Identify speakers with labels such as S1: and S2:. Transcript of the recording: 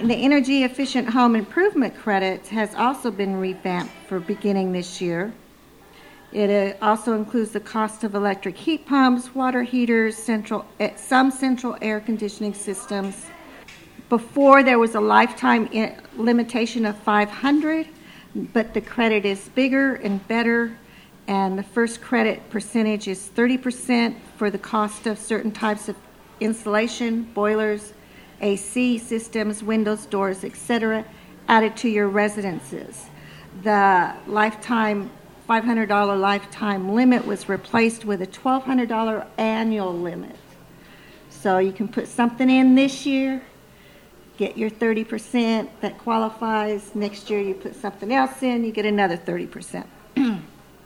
S1: the energy efficient home improvement credit has also been revamped for beginning this year. It also includes the cost of electric heat pumps, water heaters, some central air conditioning systems. Before, there was a lifetime limitation of $500, but the credit is bigger and better, and the first credit percentage is 30% for the cost of certain types of insulation, boilers, AC systems, windows, doors, etc., added to your residences. The lifetime $500 lifetime limit was replaced with a $1,200 annual limit. So you can put something in this year, get your 30% that qualifies. Next year you put something else in, you get another 30%.